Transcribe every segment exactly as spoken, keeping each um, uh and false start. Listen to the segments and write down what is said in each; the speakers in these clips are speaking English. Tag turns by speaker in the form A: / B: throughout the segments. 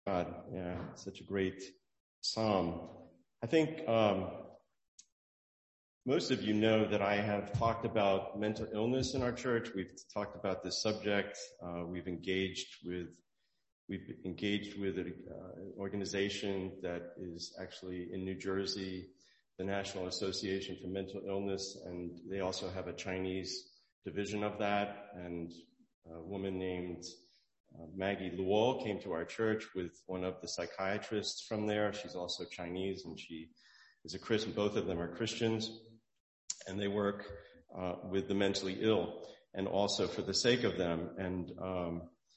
A: God. Yeah, such a great psalm. I think um, most of you know that I have talked about mental illness in our church. We've talked about this subject. Uh, we've engaged with we've engaged with an uh, organization that is actually in New Jersey, the National Association for Mental Illness, and they also have a Chinese division of that. And a woman named Uh, Maggie Luo came to our church with one of the psychiatrists from there. She's also Chinese, and she is a Christian. Both of them are Christians, and they work uh, with the mentally ill and also for the sake of them. And um,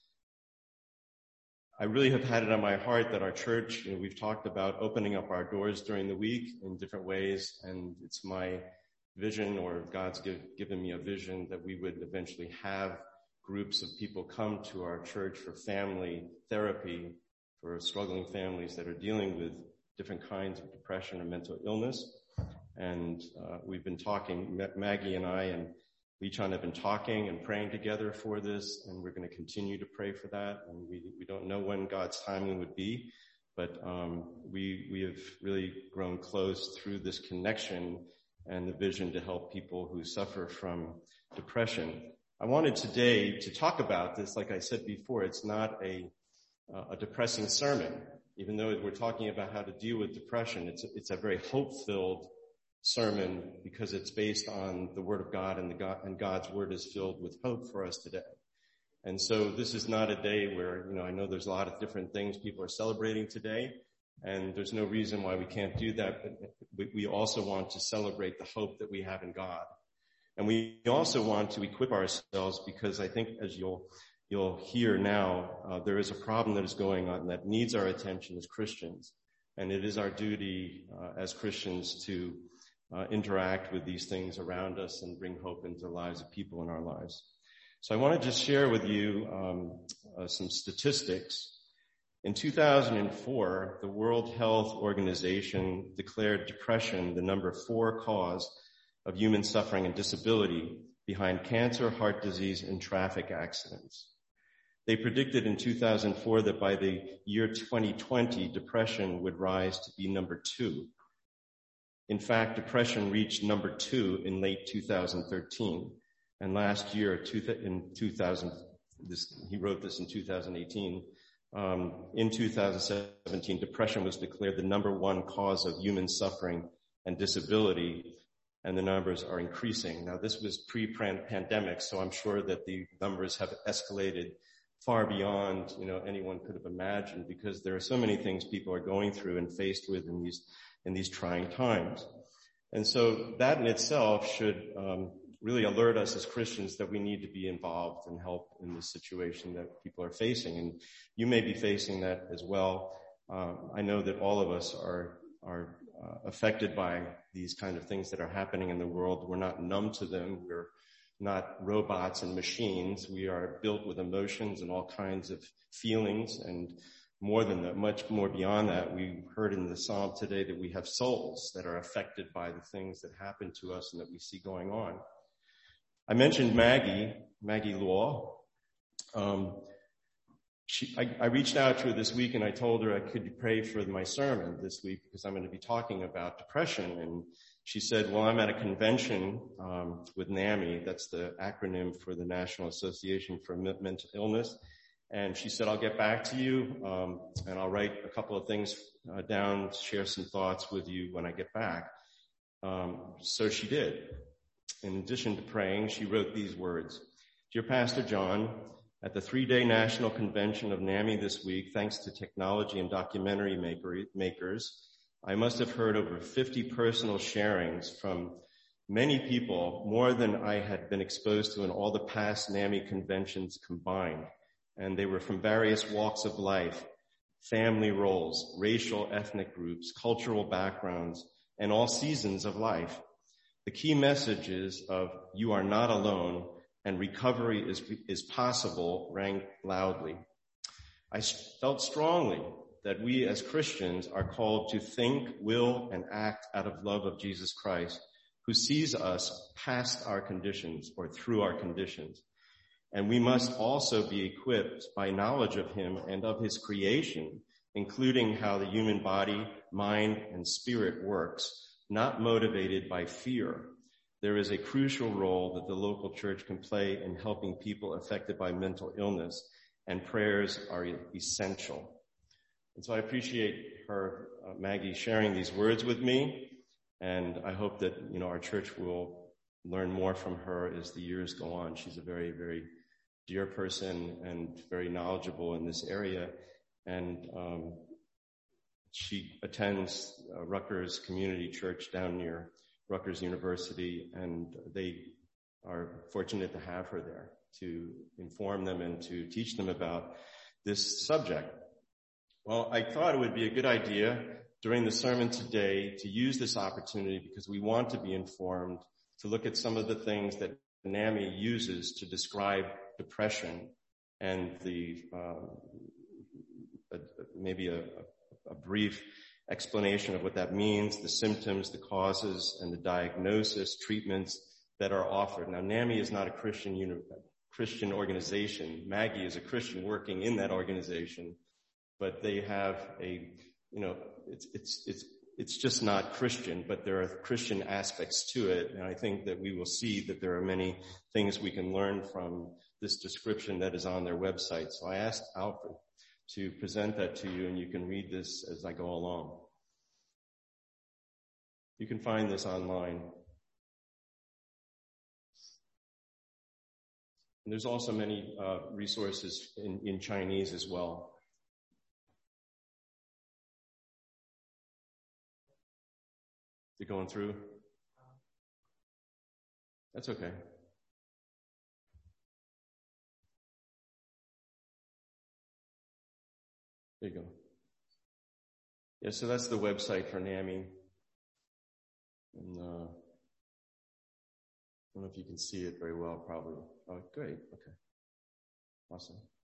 A: I really have had it on my heart that our church, you know, we've talked about opening up our doors during the week in different ways, and it's my vision, or God's give, given me a vision, that we would eventually have groups of people come to our church for family therapy for struggling families that are dealing with different kinds of depression or mental illness. And uh, we've been talking, Maggie and I and Lee-chan have been talking and praying together for this, and we're going to continue to pray for that. And we, we don't know when God's timing would be, but um, we, we have really grown close through this connection and the vision to help people who suffer from depression. I wanted today to talk about this. Like I said before, it's not a, uh, a depressing sermon. Even though we're talking about how to deal with depression, it's a, it's a very hope-filled sermon because it's based on the Word of God, and, the God, and God's Word is filled with hope for us today. And so this is not a day where, you know, I know there's a lot of different things people are celebrating today, and there's no reason why we can't do that, but we also want to celebrate the hope that we have in God. And we also want to equip ourselves because I think, as you'll you'll hear now, uh, there is a problem that is going on that needs our attention as Christians. And it is our duty uh, as Christians to uh, interact with these things around us and bring hope into the lives of people in our lives. So I want to just share with you um, uh, some statistics. In two thousand four, the World Health Organization declared depression the number four cause of human suffering and disability behind cancer, heart disease, and traffic accidents. They predicted in two thousand four that by the year twenty twenty, depression would rise to be number two. In fact, depression reached number two in late two thousand thirteen. And last year, in two thousand, this, he wrote this in two thousand eighteen, um, in two thousand seventeen, depression was declared the number one cause of human suffering and disability, and the numbers are increasing. Now, this was pre-pandemic, so I'm sure that the numbers have escalated far beyond, you know, anyone could have imagined, because there are so many things people are going through and faced with in these in these trying times. And so that in itself should um, really alert us as Christians that we need to be involved and help in this situation that people are facing. And you may be facing that as well. Uh, I know that all of us are are Uh, affected by these kind of things that are happening in the world. We're not numb to them. We're not robots and machines. We are built with emotions and all kinds of feelings, and more than that, much more beyond that. We heard in the psalm today that we have souls that are affected by the things that happen to us and that we see going on. I mentioned Maggie, Maggie Luo. Um, She, I, I reached out to her this week and I told her I could pray for my sermon this week because I'm going to be talking about depression. And she said, well, I'm at a convention um, with NAMI. That's the acronym for the National Association for Mental Illness. And she said, I'll get back to you um, and I'll write a couple of things uh, down, share some thoughts with you when I get back. Um, so she did. In addition to praying, she wrote these words. Dear Pastor John, at the three-day national convention of NAMI this week, thanks to technology and documentary maker, makers, I must have heard over fifty personal sharings from many people, more than I had been exposed to in all the past NAMI conventions combined. And they were from various walks of life, family roles, racial, ethnic groups, cultural backgrounds, and all seasons of life. The key message is of you are not alone, and recovery is, is possible, rang loudly. I felt strongly that we as Christians are called to think, will, and act out of love of Jesus Christ, who sees us past our conditions or through our conditions. And we must also be equipped by knowledge of him and of his creation including how the human body, mind, and spirit works, not motivated by fear. There is a crucial role that the local church can play in helping people affected by mental illness, and prayers are essential. And so I appreciate her, uh, Maggie, sharing these words with me, and I hope that, you know, our church will learn more from her as the years go on. She's a very, very dear person and very knowledgeable in this area, and um, she attends uh, Rutgers Community Church down near Rutgers University, and they are fortunate to have her there to inform them and to teach them about this subject. Well, I thought it would be a good idea during the sermon today to use this opportunity, because we want to be informed, to look at some of the things that NAMI uses to describe depression and the uh, a, maybe a, a brief explanation of what that means, the symptoms, the causes, and the diagnosis, treatments that are offered. Now, NAMI is not a Christian uni- Christian organization. Maggie is a Christian working in that organization, but they have a, you know, it's it's it's it's just not Christian, but there are Christian aspects to it, and I think that we will see that there are many things we can learn from this description that is on their website. So I asked Alfred to present that to you, and you can read this as I go along. You can find this online. And there's also many uh, resources in, in Chinese as well. You're going through? That's okay. There you go. Yeah, so that's the website for NAMI. And uh, I don't know if you can see it very well, probably. Oh, great. Okay. Awesome.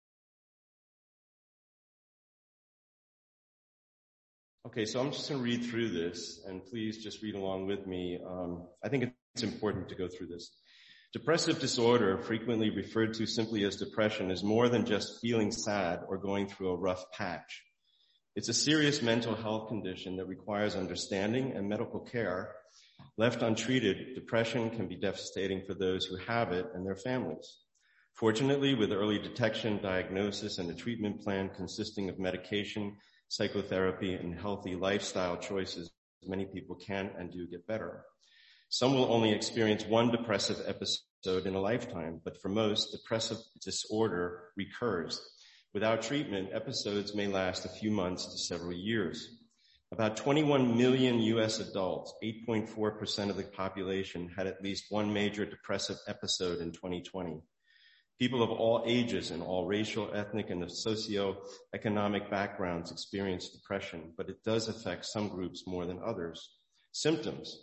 A: Okay, so I'm just going to read through this, and please just read along with me. Um, I think it's important to go through this. Depressive disorder, frequently referred to simply as depression, is more than just feeling sad or going through a rough patch. It's a serious mental health condition that requires understanding and medical care. Left untreated, depression can be devastating for those who have it and their families. Fortunately, with early detection, diagnosis, and a treatment plan consisting of medication, psychotherapy, and healthy lifestyle choices, many people can and do get better. Some will only experience one depressive episode in a lifetime, but for most, depressive disorder recurs. Without treatment, episodes may last a few months to several years. About twenty-one million U S adults, eight point four percent of the population, had at least one major depressive episode in twenty twenty. People of all ages and all racial, ethnic, and socioeconomic backgrounds experience depression, but it does affect some groups more than others. Symptoms.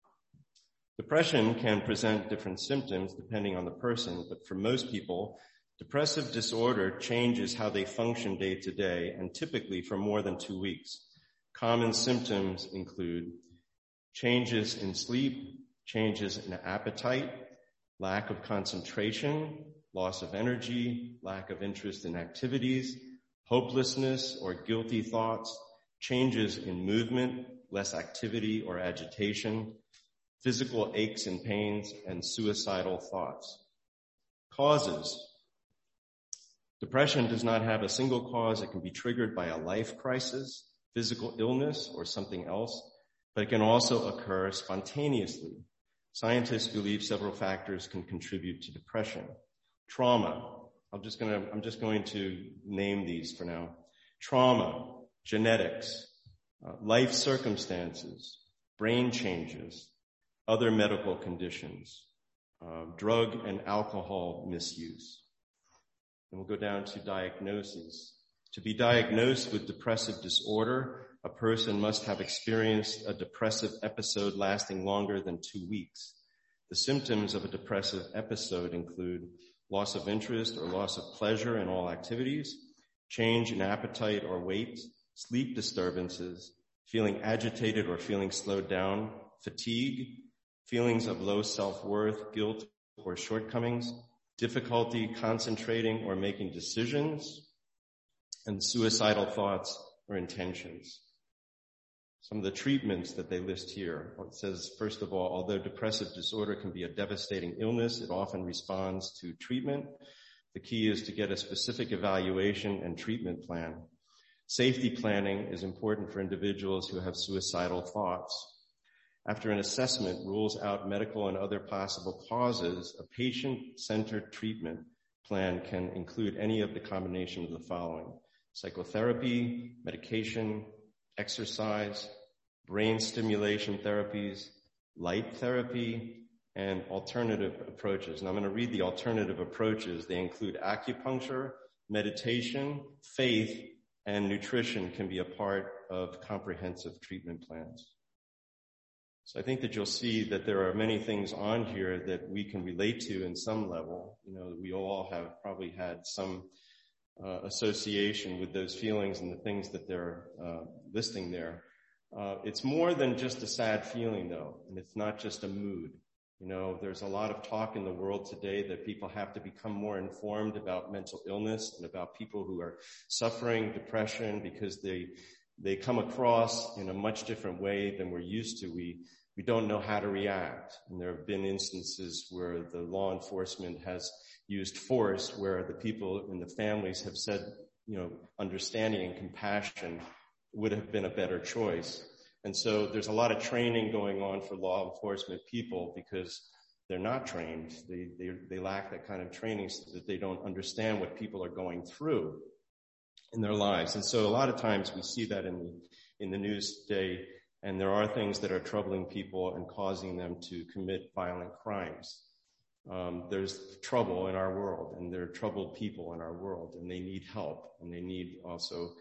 A: Depression can present different symptoms depending on the person, but for most people, depressive disorder changes how they function day to day, and typically for more than two weeks. Common symptoms include changes in sleep, changes in appetite, lack of concentration, loss of energy, lack of interest in activities, hopelessness or guilty thoughts, changes in movement, less activity or agitation, physical aches and pains, and suicidal thoughts. Causes. Depression does not have a single cause. It can be triggered by a life crisis, physical illness, or something else, but it can also occur spontaneously. Scientists believe several factors can contribute to depression. Trauma. I'm just gonna, I'm just going to name these for now. Trauma, genetics, uh, life circumstances, brain changes, other medical conditions, uh, drug and alcohol misuse. And we'll go down to diagnoses. To be diagnosed with depressive disorder, a person must have experienced a depressive episode lasting longer than two weeks. The symptoms of a depressive episode include loss of interest or loss of pleasure in all activities, change in appetite or weight, sleep disturbances, feeling agitated or feeling slowed down, fatigue, feelings of low self-worth, guilt, or shortcomings, difficulty concentrating or making decisions, and suicidal thoughts or intentions. Some of the treatments that they list here. It says, first of all, although depressive disorder can be a devastating illness, it often responds to treatment. The key is to get a specific evaluation and treatment plan. Safety planning is important for individuals who have suicidal thoughts. After an assessment rules out medical and other possible causes, a patient-centered treatment plan can include any of the combination of the following: psychotherapy, medication, exercise, brain stimulation therapies, light therapy, and alternative approaches. And I'm going to read the alternative approaches. They include acupuncture, meditation, faith, and nutrition can be a part of comprehensive treatment plans. So I think that you'll see that there are many things on here that we can relate to in some level. You know, we all have probably had some uh, association with those feelings and the things that they're uh, listing there. Uh, it's more than just a sad feeling, though, and it's not just a mood. You know, there's a lot of talk in the world today that people have to become more informed about mental illness and about people who are suffering depression because they they come across in a much different way than we're used to. We we don't know how to react. And there have been instances where the law enforcement has used force, where the people in the families have said, you know, understanding and compassion would have been a better choice. And so there's a lot of training going on for law enforcement people because they're not trained. They, they, they lack that kind of training so that they don't understand what people are going through in their lives. And so a lot of times we see that in the, in the news today, and there are things that are troubling people and causing them to commit violent crimes. Um, there's trouble in our world, and there are troubled people in our world, and they need help, and they need also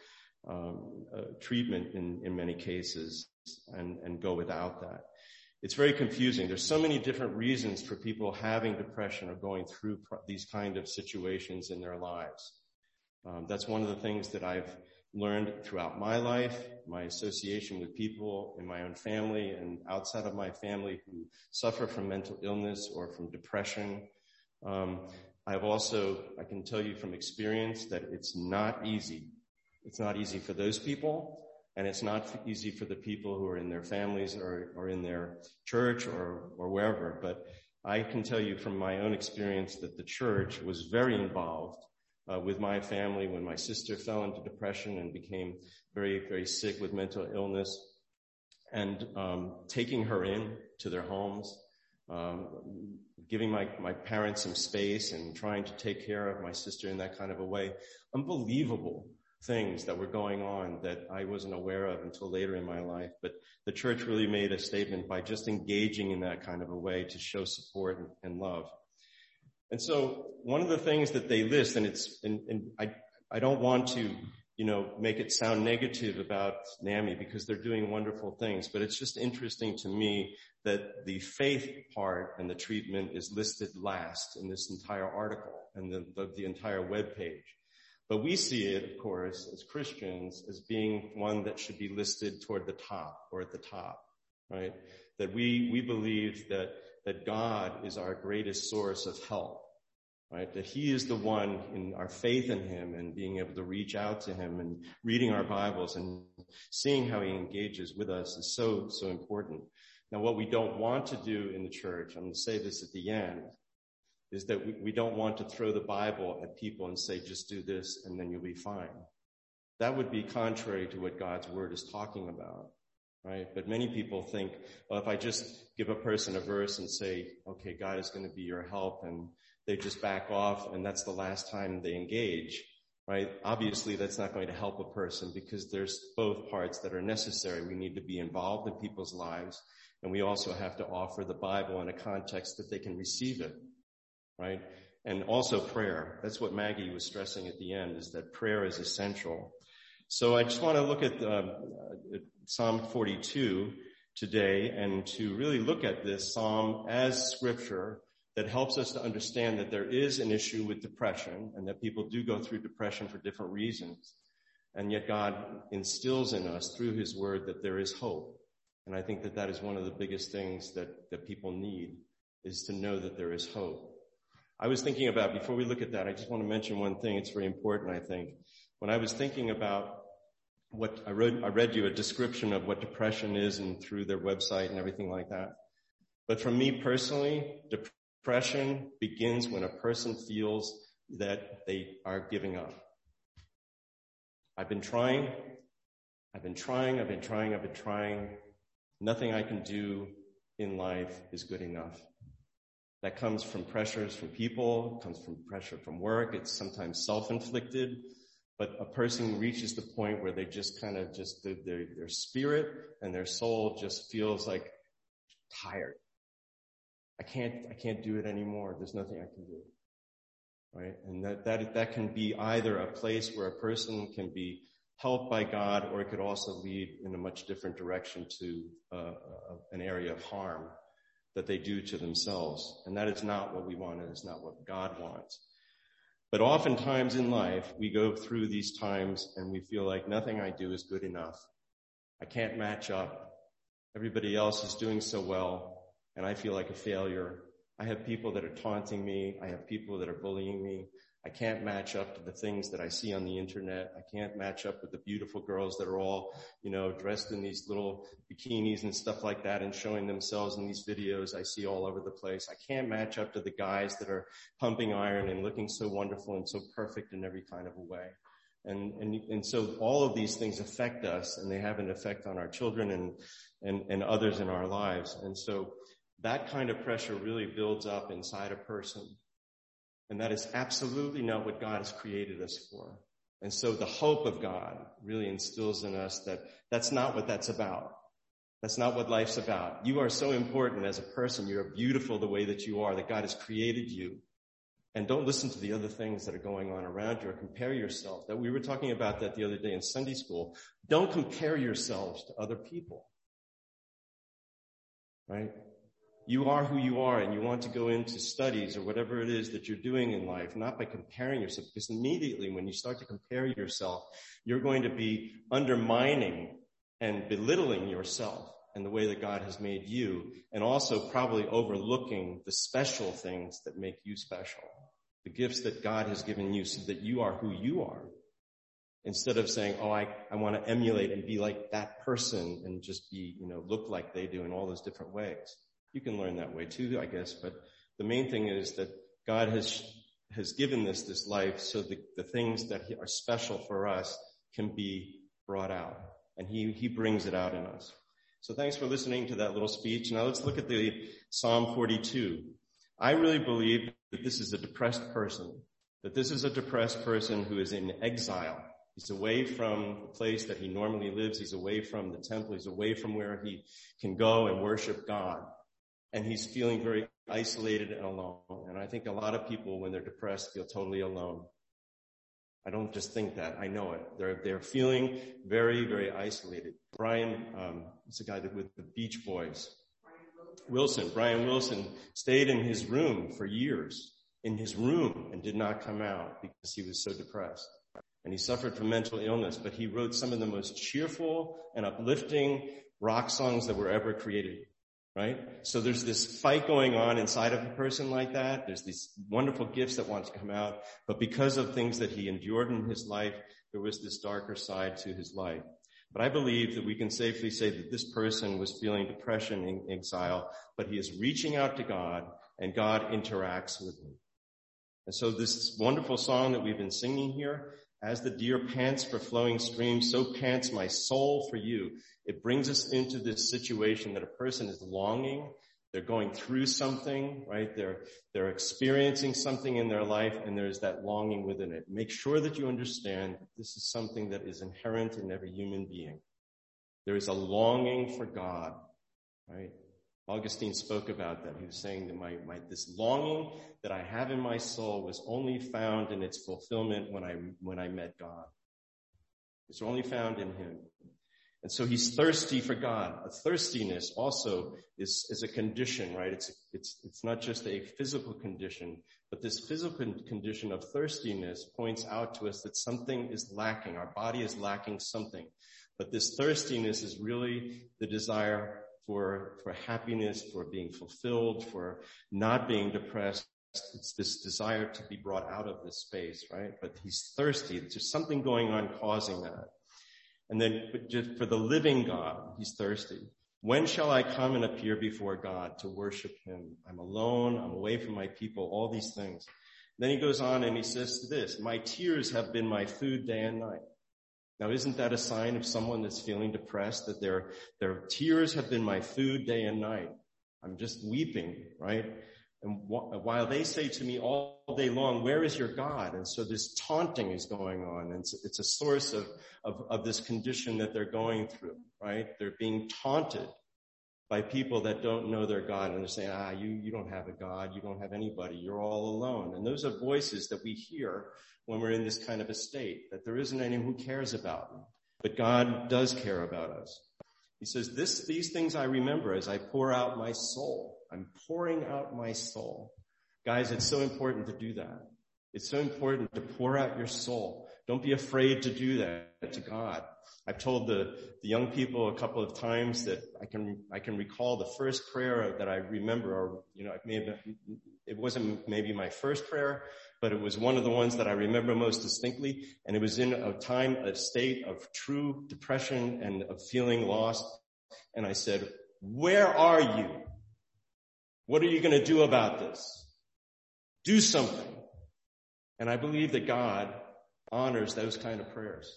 A: um, uh, treatment in, in many cases, and, and go without that. It's very confusing. There's so many different reasons for people having depression or going through pro- these kind of situations in their lives. Um, that's one of the things that I've learned throughout my life, my association with people in my own family and outside of my family who suffer from mental illness or from depression. Um, I've also, I can tell you from experience that it's not easy. It's not easy for those people, and it's not easy for the people who are in their families or, or in their church or, or wherever. But I can tell you from my own experience that the church was very involved Uh, with my family when my sister fell into depression and became very, very sick with mental illness, and um, taking her in to their homes, um, giving my, my parents some space and trying to take care of my sister in that kind of a way. Unbelievable things that were going on that I wasn't aware of until later in my life. But the church really made a statement by just engaging in that kind of a way to show support and, and love. And so one of the things that they list, and it's, and, and I, I don't want to, you know, make it sound negative about NAMI because they're doing wonderful things, but it's just interesting to me that the faith part and the treatment is listed last in this entire article and the, the, the entire web page. But we see it, of course, as Christians, as being one that should be listed toward the top or at the top, right? That we, we believe that that God is our greatest source of help, right? That he is the one in our faith in him and being able to reach out to him and reading our Bibles and seeing how he engages with us is so, so important. Now, what we don't want to do in the church, I'm going to say this at the end, is that we, we don't want to throw the Bible at people and say, just do this and then you'll be fine. That would be contrary to what God's word is talking about. Right? But many people think, well, if I just give a person a verse and say, okay, God is going to be your help, and they just back off, and that's the last time they engage, right? Obviously, that's not going to help a person because there's both parts that are necessary. We need to be involved in people's lives, and we also have to offer the Bible in a context that they can receive it, right? And also prayer. That's what Maggie was stressing at the end, is that prayer is essential. So I just want to look at um, Psalm forty-two today and to really look at this psalm as scripture that helps us to understand that there is an issue with depression and that people do go through depression for different reasons. And yet God instills in us through his word that there is hope. And I think that that is one of the biggest things that, that people need, is to know that there is hope. I was thinking about, before we look at that, I just want to mention one thing. It's very important, I think. When I was thinking about what I read, I read you a description of what depression is and through their website and everything like that. But for me personally, depression begins when a person feels that they are giving up. I've been trying, I've been trying, I've been trying, I've been trying. Nothing I can do in life is good enough. That comes from pressures from people, it comes from pressure from work, it's sometimes self-inflicted. But a person reaches the point where they just kind of just, their, their spirit and their soul just feels like tired. I can't, I can't do it anymore. There's nothing I can do. Right? And that, that, that can be either a place where a person can be helped by God, or it could also lead in a much different direction to uh, uh, an area of harm that they do to themselves. And that is not what we want, and it's not what God wants. But oftentimes in life, we go through these times and we feel like nothing I do is good enough. I can't match up. Everybody else is doing so well, and I feel like a failure. I have people that are taunting me. I have people that are bullying me. I can't match up to the things that I see on the internet. I can't match up with the beautiful girls that are all, you know, dressed in these little bikinis and stuff like that and showing themselves in these videos I see all over the place. I can't match up to the guys that are pumping iron and looking so wonderful and so perfect in every kind of a way. And, and, and so all of these things affect us, and they have an effect on our children and, and, and others in our lives. And so that kind of pressure really builds up inside a person. And that is absolutely not what God has created us for. And so the hope of God really instills in us that that's not what that's about. That's not what life's about. You are so important as a person. You're beautiful the way that you are, that God has created you. And don't listen to the other things that are going on around you or compare yourself. That we were talking about that the other day in Sunday school. Don't compare yourselves to other people. Right? You are who you are, and you want to go into studies or whatever it is that you're doing in life, not by comparing yourself, because immediately when you start to compare yourself, you're going to be undermining and belittling yourself and the way that God has made you, and also probably overlooking the special things that make you special, the gifts that God has given you so that you are who you are, instead of saying, oh, I, I want to emulate and be like that person and just be, you know, look like they do in all those different ways. You can learn that way too, I guess, but the main thing is that God has has given us this life so that the things that are special for us can be brought out, and he, he brings it out in us. So thanks for listening to that little speech. Now let's look at the Psalm forty-two. I really believe that this is a depressed person, that this is a depressed person who is in exile. He's away from the place that he normally lives. He's away from the temple. He's away from where he can go and worship God. And he's feeling very isolated and alone. And I think a lot of people, when they're depressed, feel totally alone. I don't just think that. I know it. They're, they're feeling very, very isolated. Brian, um, it's a guy that, with the Beach Boys. Wilson, Brian Wilson stayed in his room for years, in his room, and did not come out because he was so depressed. And he suffered from mental illness, but he wrote some of the most cheerful and uplifting rock songs that were ever created. Right? So there's this fight going on inside of a person like that. There's these wonderful gifts that want to come out. But because of things that he endured in his life, there was this darker side to his life. But I believe that we can safely say that this person was feeling depression and exile, but he is reaching out to God, and God interacts with him. And so this wonderful song that we've been singing here, as the deer pants for flowing streams, so pants my soul for you. It brings us into this situation that a person is longing. They're going through something, right? They're, they're experiencing something in their life, and there's that longing within it. Make sure that you understand that this is something that is inherent in every human being. There is a longing for God, right? Augustine spoke about that. He was saying that my, my, this longing that I have in my soul was only found in its fulfillment when I, when I met God. It's only found in him. And so he's thirsty for God. A thirstiness also is, is a condition, right? It's, it's, it's not just a physical condition, but this physical condition of thirstiness points out to us that something is lacking. Our body is lacking something. But this thirstiness is really the desire for, for happiness, for being fulfilled, for not being depressed. It's this desire to be brought out of this space, right? But he's thirsty. There's something going on causing that. And then but just for the living God, he's thirsty. When shall I come and appear before God to worship him? I'm alone. I'm away from my people, all these things. Then he goes on and he says this, my tears have been my food day and night. Now, isn't that a sign of someone that's feeling depressed, that their, their tears have been my food day and night? I'm just weeping, right? And wh- while they say to me all day long, where is your God? And so this taunting is going on. And it's, it's a source of, of, of this condition that they're going through, right? They're being taunted by people that don't know their God. And they're saying, ah, you, you don't have a God. You don't have anybody. You're all alone. And those are voices that we hear when we're in this kind of a state, that there isn't anyone who cares about them. But God does care about us. He says, this, these things I remember as I pour out my soul. I'm pouring out my soul. Guys, it's so important to do that. It's so important to pour out your soul. Don't be afraid to do that to God. I've told the, the young people a couple of times that I can, I can recall the first prayer that I remember, or, you know, it may have been, it wasn't maybe my first prayer, but it was one of the ones that I remember most distinctly. And it was in a time, a state of true depression and of feeling lost. And I said, where are you? What are you going to do about this? Do something. And I believe that God honors those kind of prayers.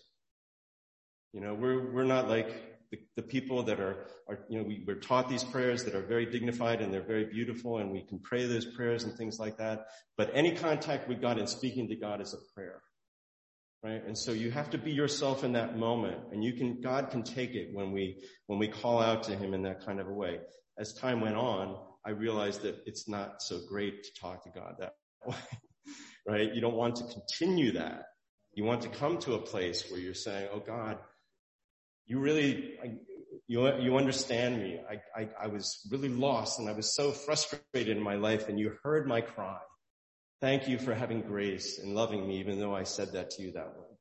A: You know, we're, we're not like the, the people that are, are, you know, we, we're taught these prayers that are very dignified and they're very beautiful and we can pray those prayers and things like that. But any contact with God and speaking to God is a prayer. Right? And so you have to be yourself in that moment, and you can, God can take it when we, when we call out to him in that kind of a way. As time went on, I realized that it's not so great to talk to God that way. Right? You don't want to continue that. You want to come to a place where you're saying, oh God, you really, I, you, you understand me. I, I, I was really lost and I was so frustrated in my life, and you heard my cry. Thank you for having grace and loving me, even though I said that to you that way.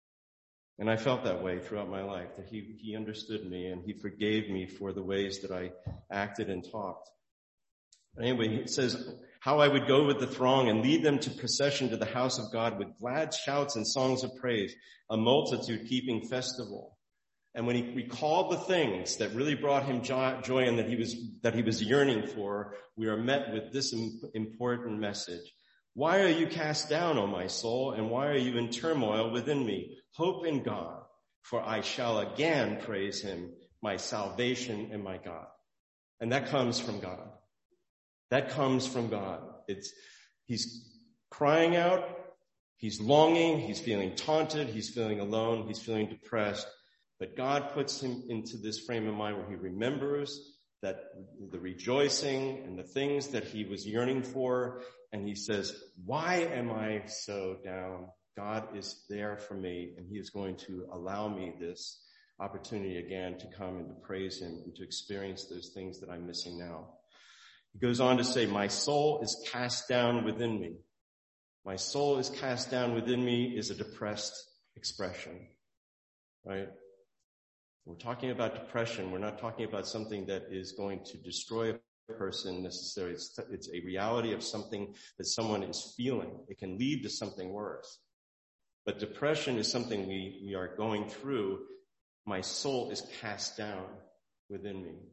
A: And I felt that way throughout my life, that he, he understood me and he forgave me for the ways that I acted and talked. Anyway, it says, how I would go with the throng and lead them to procession to the house of God with glad shouts and songs of praise, a multitude keeping festival. And when he recalled the things that really brought him joy and that he was, that he was yearning for, we are met with this important message. Why are you cast down, O my soul, and why are you in turmoil within me? Hope in God, for I shall again praise him, my salvation and my God. And that comes from God. That comes from God. It's, he's crying out, he's longing, he's feeling taunted, he's feeling alone, he's feeling depressed. But God puts him into this frame of mind where he remembers that the rejoicing and the things that he was yearning for. And he says, why am I so down? God is there for me, and he is going to allow me this opportunity again to come and to praise him and to experience those things that I'm missing now. He goes on to say, my soul is cast down within me. My soul is cast down within me is a depressed expression, right? We're talking about depression. We're not talking about something that is going to destroy a person necessarily. It's, it's a reality of something that someone is feeling. It can lead to something worse. But depression is something we, we are going through. My soul is cast down within me.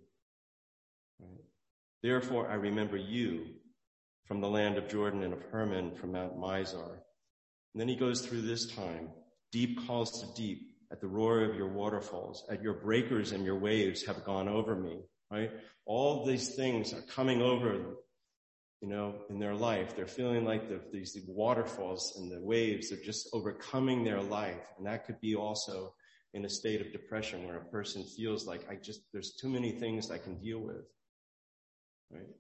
A: Right? Therefore, I remember you from the land of Jordan and of Hermon from Mount Mizar. And then he goes through this time. Deep calls to deep. At the roar of your waterfalls, at your breakers and your waves have gone over me, right? All these things are coming over them, you know, in their life. They're feeling like the, these the waterfalls and the waves are just overcoming their life. And that could be also in a state of depression where a person feels like, I just, there's too many things I can deal with, right?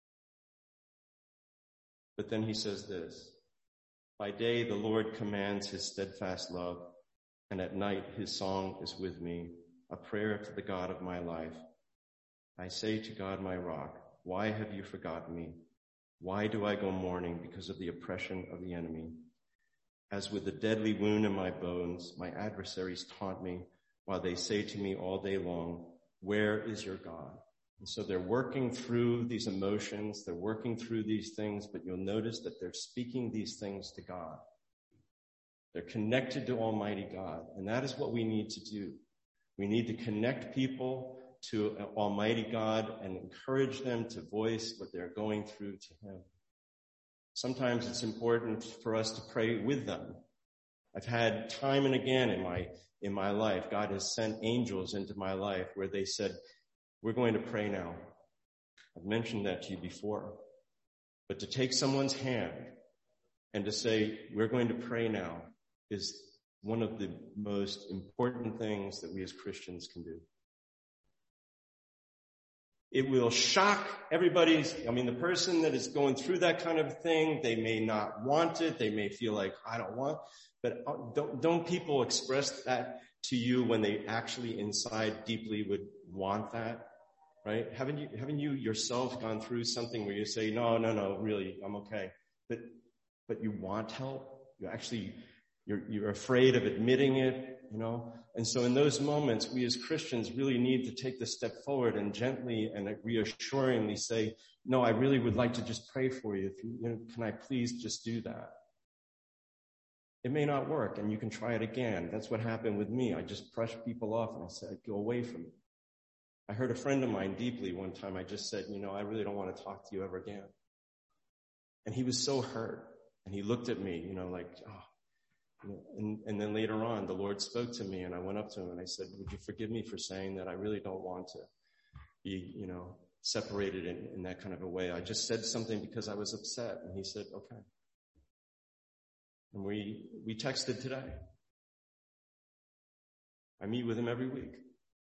A: But then he says this, by day the Lord commands his steadfast love, and at night his song is with me, a prayer to the God of my life. I say to God, my rock, why have you forgotten me? Why do I go mourning because of the oppression of the enemy? As with a deadly wound in my bones, my adversaries taunt me while they say to me all day long, where is your God? And so they're working through these emotions, they're working through these things, but you'll notice that they're speaking these things to God. They're connected to Almighty God, and that is what we need to do. We need to connect people to Almighty God and encourage them to voice what they're going through to Him. Sometimes it's important for us to pray with them. I've had time and again in my in my life, God has sent angels into my life where they said, we're going to pray now. I've mentioned that to you before. But to take someone's hand and to say, we're going to pray now, is one of the most important things that we as Christians can do. It will shock everybody's, I mean, the person that is going through that kind of thing, they may not want it. They may feel like, I don't want, but don't, don't people express that to you when they actually inside deeply would want that, right? Haven't you, haven't you yourself gone through something where you say, no, no, no, really, I'm okay. But, but you want help. You actually, you're, you're afraid of admitting it, you know? And so in those moments, we as Christians really need to take the step forward and gently and reassuringly say, no, I really would like to just pray for you. If you, you know, can I please just do that? It may not work, and you can try it again. That's what happened with me. I just brushed people off and I said, go away from me. I hurt a friend of mine deeply one time. I just said, you know, I really don't want to talk to you ever again. And he was so hurt. And he looked at me, you know, like, oh. And, and then later on, the Lord spoke to me, and I went up to him and I said, would you forgive me for saying that? I really don't want to be, you know, separated in, in that kind of a way. I just said something because I was upset. And he said, okay. And we, we texted today. I meet with him every week.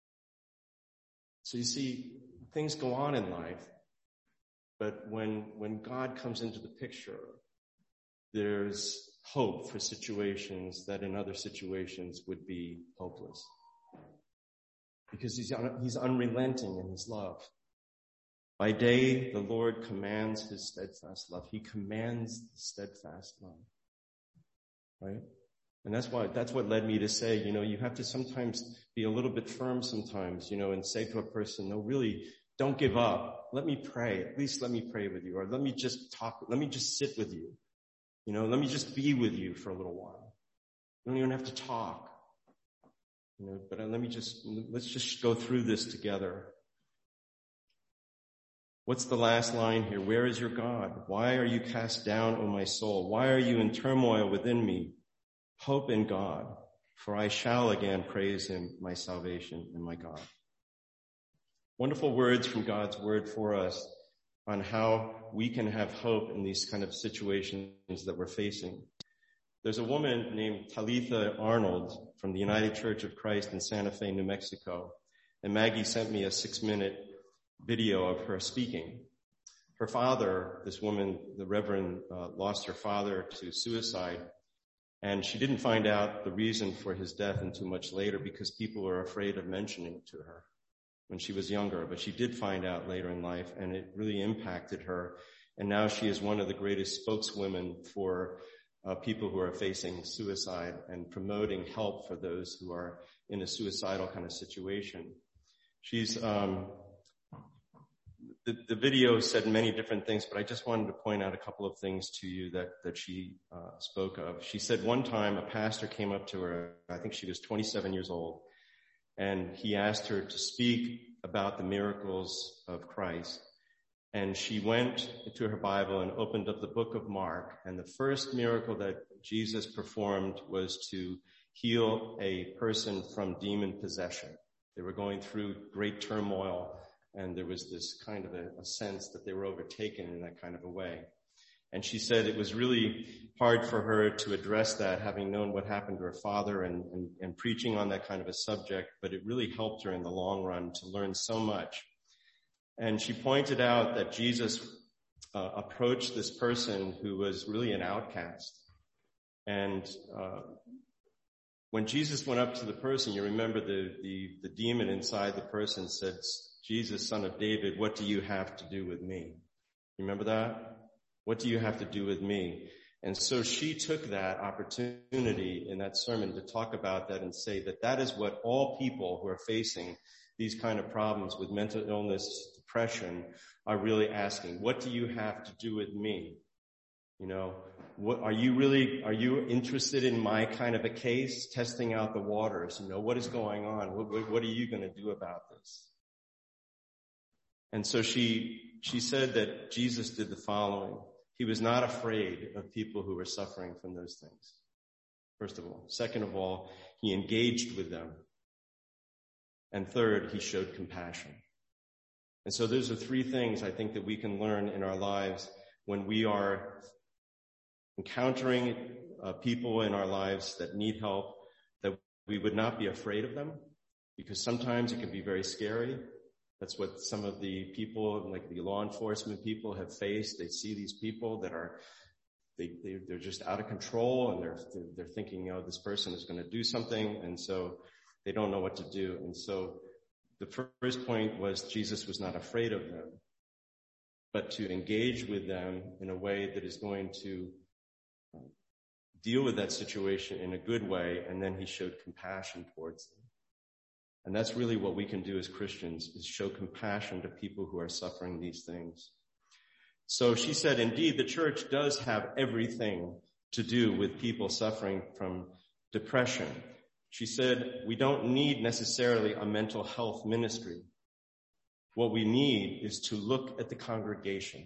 A: So you see, things go on in life, but when, when God comes into the picture, there's hope for situations that in other situations would be hopeless. Because he's, he's unrelenting in his love. By day, the Lord commands his steadfast love. He commands the steadfast love. Right? And that's why, that's what led me to say, you know, you have to sometimes be a little bit firm sometimes, you know, and say to a person, no, really, don't give up. Let me pray. At least let me pray with you. Or let me just talk. Let me just sit with you. You know, let me just be with you for a little while. You don't even have to talk. You know, but let me just, let's just go through this together. What's the last line here? Where is your God? Why are you cast down, O my soul? Why are you in turmoil within me? Hope in God, for I shall again praise him, my salvation and my God. Wonderful words from God's word for us on how we can have hope in these kind of situations that we're facing. There's a woman named Talitha Arnold from the United Church of Christ in Santa Fe, New Mexico. And Maggie sent me a six-minute video of her speaking. Her father, this woman, the Reverend, uh, lost her father to suicide. And she didn't find out the reason for his death until much later because people were afraid of mentioning it to her when she was younger. But she did find out later in life, and it really impacted her. And now she is one of the greatest spokeswomen for uh, people who are facing suicide and promoting help for those who are in a suicidal kind of situation. She's, um, the, the video said many different things, but I just wanted to point out a couple of things to you that, that she uh, spoke of. She said one time a pastor came up to her, I think she was twenty-seven years old, and he asked her to speak about the miracles of Christ. And she went to her Bible and opened up the book of Mark. And the first miracle that Jesus performed was to heal a person from demon possession. They were going through great turmoil, and there was this kind of a, a sense that they were overtaken in that kind of a way. And she said it was really hard for her to address that, having known what happened to her father and, and, and preaching on that kind of a subject, but it really helped her in the long run to learn so much. And she pointed out that Jesus uh, approached this person who was really an outcast. And uh, when Jesus went up to the person, you remember the, the, the demon inside the person said, Jesus, son of David, what do you have to do with me? You remember that? What do you have to do with me? And so she took that opportunity in that sermon to talk about that and say that that is what all people who are facing these kind of problems with mental illness, depression, are really asking. What do you have to do with me? You know, what are you really, are you interested in my kind of a case, testing out the waters? You know, what is going on? What, what, what are you going to do about this? And so she, she said that Jesus did the following. He was not afraid of people who were suffering from those things. First of all. Second of all, he engaged with them. And third, he showed compassion. And so those are three things I think that we can learn in our lives when we are encountering uh, people in our lives that need help, that we would not be afraid of them, because sometimes it can be very scary. That's what some of the people, like the law enforcement people, have faced. They see these people that are, they, they they're just out of control, and they're they're thinking, oh, this person is going to do something, and so they don't know what to do. And so the first point was Jesus was not afraid of them, but to engage with them in a way that is going to deal with that situation in a good way, and then he showed compassion towards them. And that's really what we can do as Christians, is show compassion to people who are suffering these things. So she said, indeed, the church does have everything to do with people suffering from depression. She said, we don't need necessarily a mental health ministry. What we need is to look at the congregation.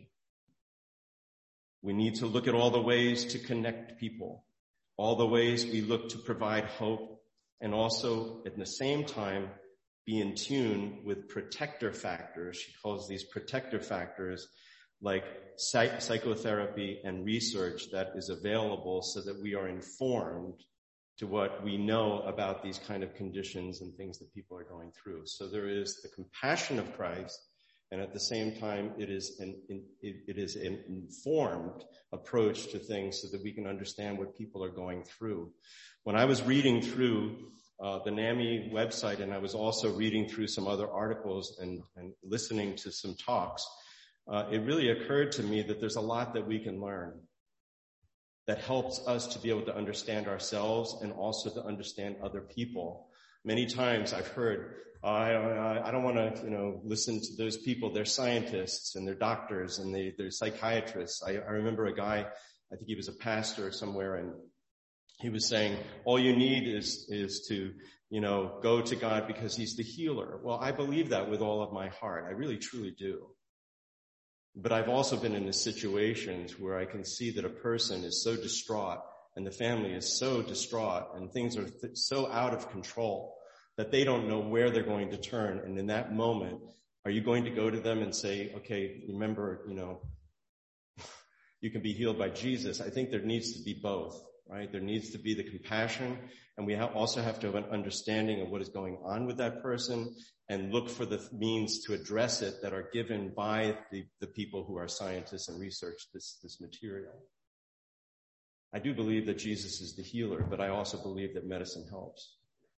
A: We need to look at all the ways to connect people, all the ways we look to provide hope, and also at the same time be in tune with protector factors. She calls these protector factors like psych- psychotherapy and research that is available so that we are informed to what we know about these kind of conditions and things that people are going through. So there is the compassion of Christ, and at the same time, it is an, it, it is an informed approach to things so that we can understand what people are going through. When I was reading through uh, the NAMI website, and I was also reading through some other articles and, and listening to some talks, uh, it really occurred to me that there's a lot that we can learn that helps us to be able to understand ourselves and also to understand other people. Many times I've heard, oh, I, I, I don't want to, you know, listen to those people. They're scientists and they're doctors and they, they're psychiatrists. I, I remember a guy, I think he was a pastor somewhere, and he was saying, all you need is, is to, you know, go to God because he's the healer. Well, I believe that with all of my heart. I really, truly do. But I've also been in the situations where I can see that a person is so distraught and the family is so distraught and things are th- so out of control that they don't know where they're going to turn. And in that moment, are you going to go to them and say, okay, remember, you know, you can be healed by Jesus? I think there needs to be both, right? There needs to be the compassion, and we ha- also have to have an understanding of what is going on with that person and look for the means to address it that are given by the, the people who are scientists and research this, this material. I do believe that Jesus is the healer, but I also believe that medicine helps.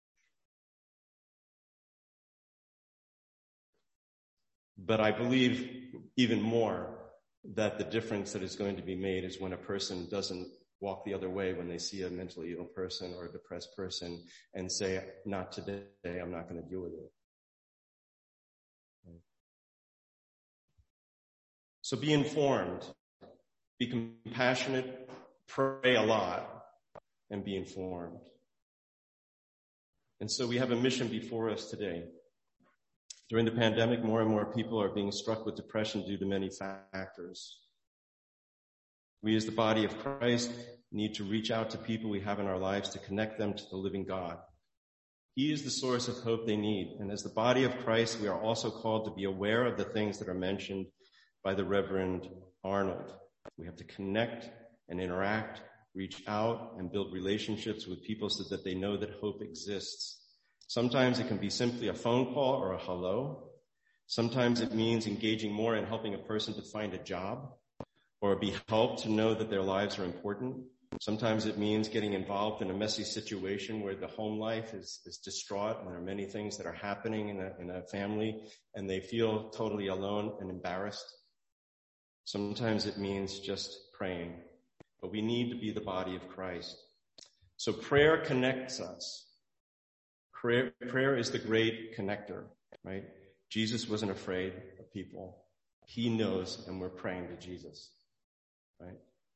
A: But I believe even more that the difference that is going to be made is when a person doesn't walk the other way when they see a mentally ill person or a depressed person and say, not today, I'm not going to deal with it. So be informed, be compassionate, pray a lot, and be informed. And so we have a mission before us today. During the pandemic, more and more people are being struck with depression due to many factors. We as the body of Christ need to reach out to people we have in our lives to connect them to the living God. He is the source of hope they need. And as the body of Christ, we are also called to be aware of the things that are mentioned by the Reverend Arnold. We have to connect and interact, reach out, and build relationships with people so that they know that hope exists. Sometimes it can be simply a phone call or a hello. Sometimes it means engaging more in helping a person to find a job or be helped to know that their lives are important. Sometimes it means getting involved in a messy situation where the home life is, is distraught and there are many things that are happening in a, in a family and they feel totally alone and embarrassed. Sometimes it means just praying, but we need to be the body of Christ. So prayer connects us. Prayer, prayer is the great connector, right? Jesus wasn't afraid of people. He knows, and we're praying to Jesus, right?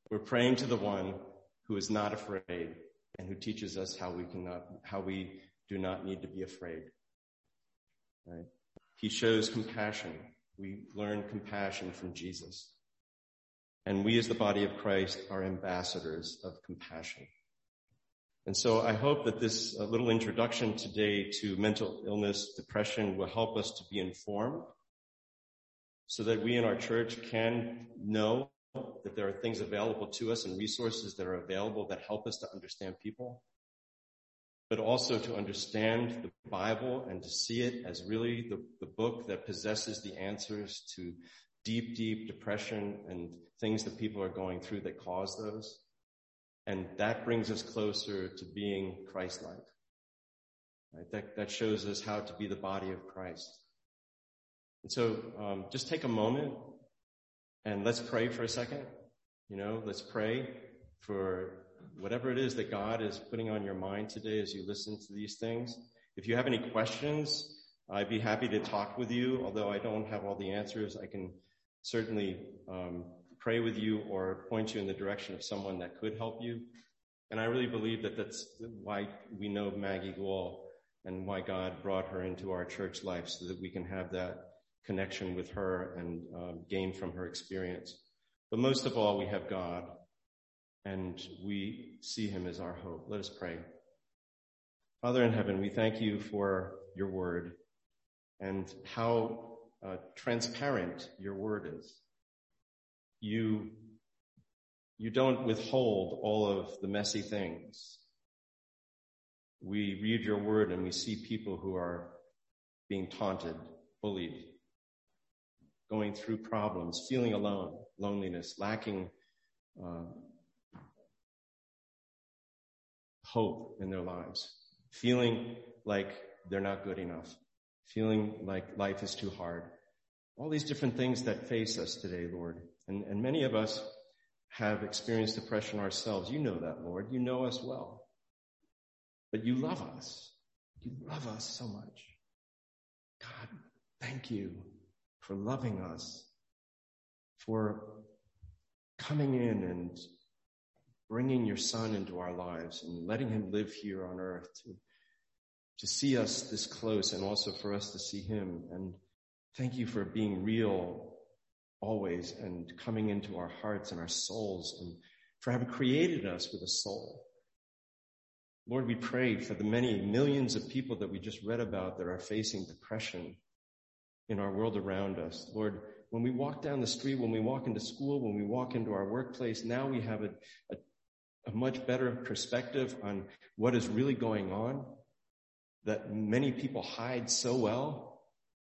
A: We're praying to the one who is not afraid and who teaches us how we cannot, how we do not need to be afraid. Right? He shows compassion. We learn compassion from Jesus. And we as the body of Christ are ambassadors of compassion. And so I hope that this uh, little introduction today to mental illness, depression will help us to be informed so that we in our church can know that there are things available to us and resources that are available that help us to understand people, but also to understand the Bible and to see it as really the, the book that possesses the answers to deep, deep depression and things that people are going through that cause those. And that brings us closer to being Christ-like. Right? That, that shows us how to be the body of Christ. And so um, just take a moment and let's pray for a second. You know, let's pray for whatever it is that God is putting on your mind today as you listen to these things. If you have any questions, I'd be happy to talk with you. Although I don't have all the answers, I can certainly um, pray with you or point you in the direction of someone that could help you. And I really believe that that's why we know Maggie Gould and why God brought her into our church life, so that we can have that connection with her and um, gain from her experience. But most of all, we have God, and we see him as our hope. Let us pray. Father in heaven, we thank you for your word and how uh, transparent your word is. You, you don't withhold all of the messy things. We read your word and we see people who are being taunted, bullied, going through problems, feeling alone, loneliness, lacking uh, hope in their lives, feeling like they're not good enough, feeling like life is too hard. All these different things that face us today, Lord. And, and many of us have experienced depression ourselves. You know that, Lord. You know us well. But you love us. You love us so much. God, thank you for loving us, for coming in and bringing your son into our lives and letting him live here on earth to, to see us this close and also for us to see him. And thank you for being real always and coming into our hearts and our souls, and for having created us with a soul. Lord, we pray for the many millions of people that we just read about that are facing depression in our world around us. Lord, when we walk down the street, when we walk into school, when we walk into our workplace, now we have a, a, a much better perspective on what is really going on that many people hide so well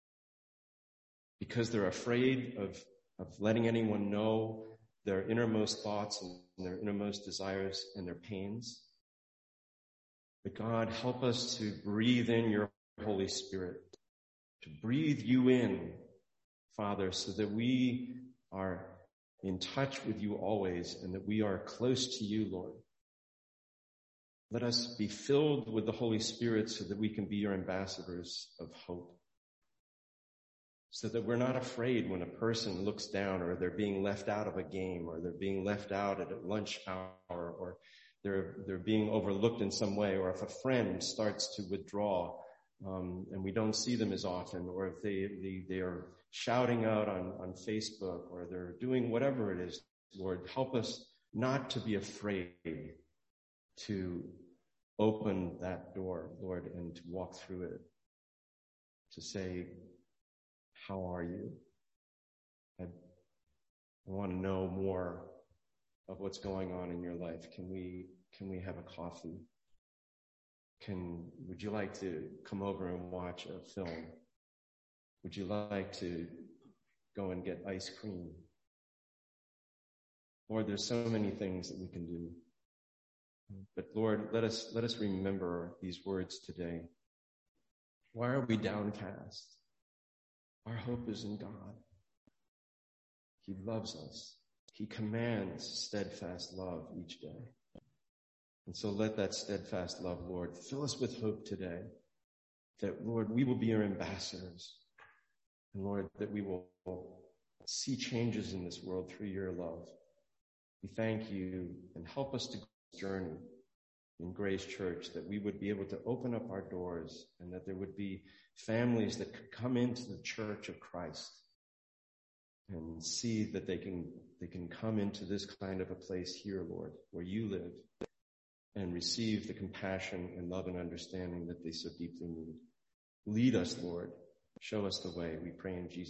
A: because they're afraid of, of letting anyone know their innermost thoughts and their innermost desires and their pains. But God, help us to breathe in your Holy Spirit, to breathe you in, Father, so that we are in touch with you always and that we are close to you, Lord. Let us be filled with the Holy Spirit so that we can be your ambassadors of hope, so that we're not afraid when a person looks down or they're being left out of a game or they're being left out at a lunch hour or they're, they're being overlooked in some way, or if a friend starts to withdraw um, and we don't see them as often, or if they, they, they are shouting out on, on Facebook or they're doing whatever it is. Lord, help us not to be afraid to open that door, Lord, and to walk through it, to say, how are you? I, I want to know more of what's going on in your life. Can we, can we have a coffee? Can, would you like to come over and watch a film? Would you like to go and get ice cream? Lord, there's so many things that we can do. But Lord, let us, let us remember these words today. Why are we downcast? Our hope is in God. He loves us. He commands steadfast love each day. And so let that steadfast love, Lord, fill us with hope today that, Lord, we will be your ambassadors. And Lord, that we will see changes in this world through your love. We We thank you, and help us to go this journey in Grace Church, that we would be able to open up our doors and that there would be families that could come into the church of Christ and see that they can, they can come into this kind of a place here, Lord, where you live, and receive the compassion and love and understanding that they so deeply need. Lead us, Lord. Show us the way. We pray in Jesus' name.